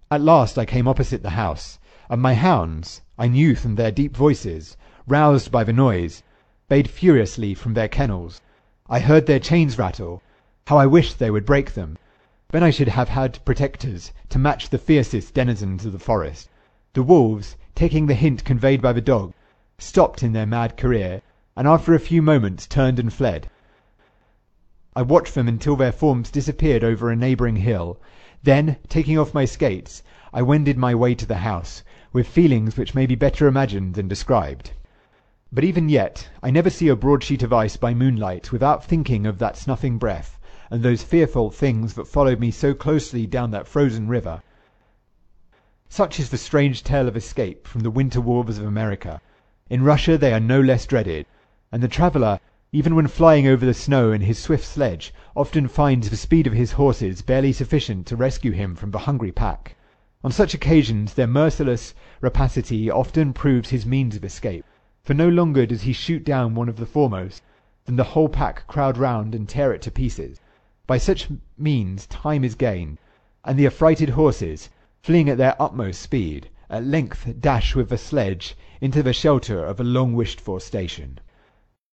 At last I came opposite the house, and my hounds, I knew from their deep voices, roused by the noise, bayed furiously from their kennels. I heard their chains rattle. How I wished they would break them! Then I should have had protectors to match the fiercest denizens of the forest. The wolves, taking the hint conveyed by the dog, stopped in their mad career, and after a few moments turned and fled. I watched them until their forms disappeared over a neighboring hill. Then, taking off my skates, I wended my way to the house, with feelings which may be better imagined than described. But even yet, I never see a broad sheet of ice by moonlight without thinking of that snuffing breath, and those fearful things that followed me so closely down that frozen river. Such is the strange tale of escape from the winter wolves of America. In Russia they are no less dreaded, and the traveller, even when flying over the snow in his swift sledge, often finds the speed of his horses barely sufficient to rescue him from the hungry pack. On such occasions their merciless rapacity often proves his means of escape, for no longer does he shoot down one of the foremost, than the whole pack crowd round and tear it to pieces. By such means time is gained, and the affrighted horses, fleeing at their utmost speed, at length dash with the sledge into the shelter of a long wished for station.